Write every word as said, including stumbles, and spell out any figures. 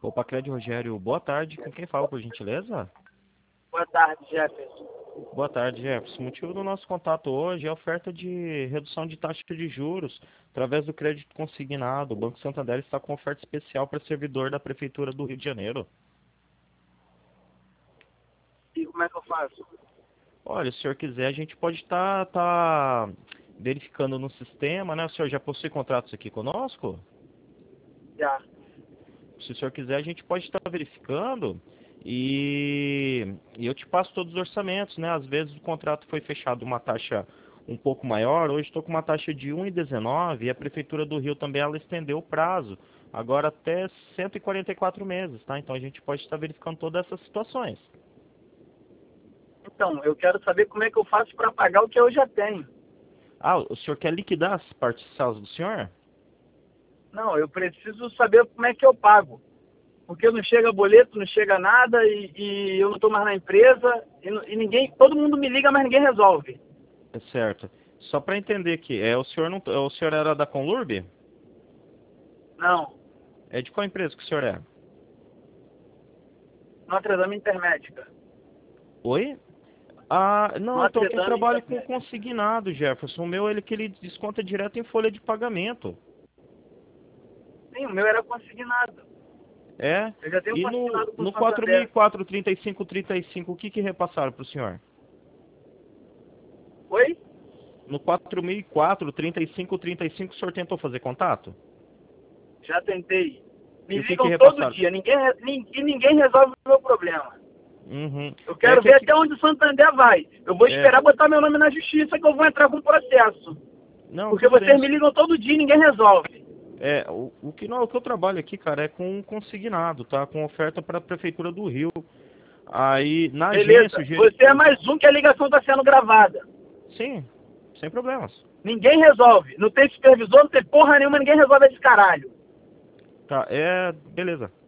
Opa, Clédio Rogério, boa tarde. Com quem fala, por gentileza? Boa tarde, Jefferson. Boa tarde, Jefferson. O motivo do nosso contato hoje é a oferta de redução de taxa de juros através do crédito consignado. O Banco Santander está com oferta especial para servidor da Prefeitura do Rio de Janeiro. E como é que eu faço? Olha, se o senhor quiser, a gente pode estar tá, tá verificando no sistema, né? O senhor já possui contratos aqui conosco? Já. Se o senhor quiser, a gente pode estar verificando e, e eu te passo todos os orçamentos, né? Às vezes o contrato foi fechado uma taxa um pouco maior, hoje estou com uma taxa de um vírgula dezenove e a Prefeitura do Rio também ela estendeu o prazo, agora até cento e quarenta e quatro meses, tá? Então a gente pode estar verificando todas essas situações. Então, eu quero saber como é que eu faço para pagar o que eu já tenho. Ah, o senhor quer liquidar as parcelas do senhor? Não, eu preciso saber como é que eu pago. Porque não chega boleto, não chega nada e, e eu não estou mais na empresa e, não- e ninguém, todo mundo me liga, mas ninguém resolve. É certo. Só para entender aqui, é, o senhor não, o senhor era da Conlurb? Não, É de qual empresa que o senhor é? Notre Dame Intermédica. Oi? Ah, não, então Notre eu Dame trabalho com Intermédica. consignado, Jefferson. O meu ele que ele desconta direto em folha de pagamento. Sim, o meu era consignado. É. Eu já tenho E no, consignado com o no quatro mil e Santander. quatro, trinta e cinco, trinta e cinco, o que que repassaram para o senhor? Oi? No quatro mil e quatro, trinta e cinco, trinta e cinco, o senhor tentou fazer contato? Já tentei. E Me o que que ligam todo repassaram? dia, ninguém, re- nin- e ninguém resolve o meu problema. Uhum. Eu É quero que ver aqui, até onde o Santander vai. Eu vou é, esperar botar meu nome na justiça que eu vou entrar com processo. não, Porque tudo bem. vocês me ligam todo dia e ninguém resolve. É, o, o que não, o que eu trabalho aqui, cara, é com consignado, tá? Com oferta para a Prefeitura do Rio. Aí, na agência, o Beleza. geri... Você é mais um que a ligação está sendo gravada. Sim, sem problemas. Ninguém resolve. Não tem supervisor, não tem porra nenhuma, ninguém resolve esse caralho. Tá, é, beleza.